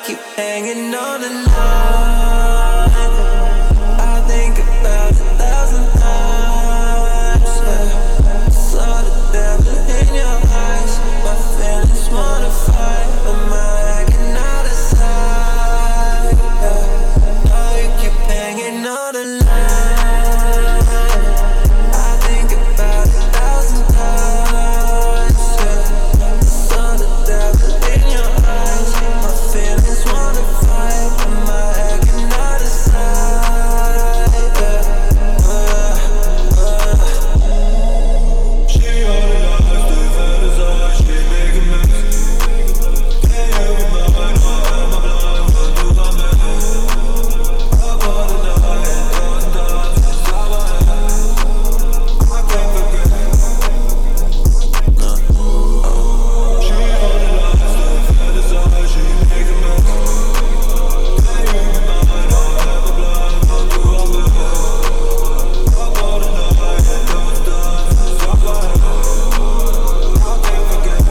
keep hanging on the line. I think about 1,000 times. Saw the devil in your eyes. My feelings wanna fight, but my acting out of sight. Now you keep hanging on the line. I think about 1,000 times. Saw the devil in your eyes. My feelings wanna fight, but my acting out of sight. She analyzed the fantasize, she make a mess. Can't have a mind, why am I blind? What do I miss? I bought a night, done inside my head. I can't forget. She analyzed the fantasize, she make a mess. Can't have a mind, why am I blind? What do I miss? I bought a night, done inside my head. I can't forget.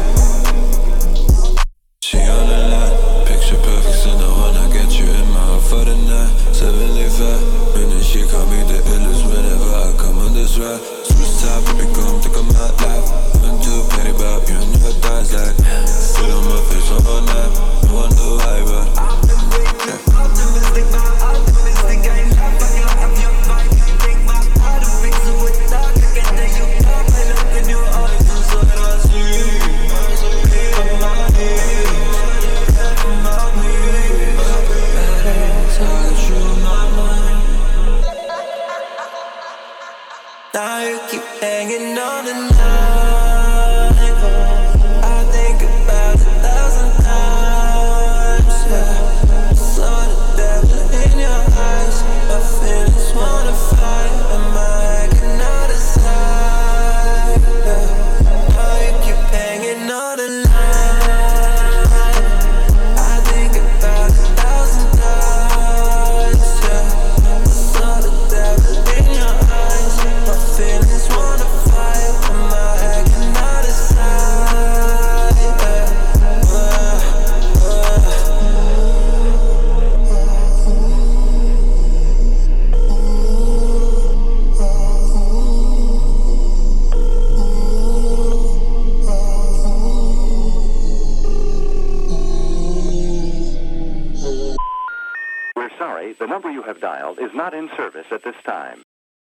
She on the line, picture perfect, so now when I get you in my heart for the night. 75 minutes, she call me the illest whenever I come on this ride. Switch top, baby, come think I'm hot life. I'm too petty about you, and never dies like. Sit on my face all night, no one know why, but Optimistic, I ain't laughing, you have your vibe. You take my heart and fix it with dark. I get that you talk, I look in your eyes, and so I see. On my knees, on my knees. Got you on my mind. Now you keep hanging on the line. I think about 1,000 times. Saw the devil in your eyes. My feelings wanna fight, but my acting out of sight. Now you keep hanging on the line. I think about 1,000 times. Saw the devil in your eyes. My feelings wanna fight, but my acting out of sight. We're sorry, the number you have dialed is not in service at this time.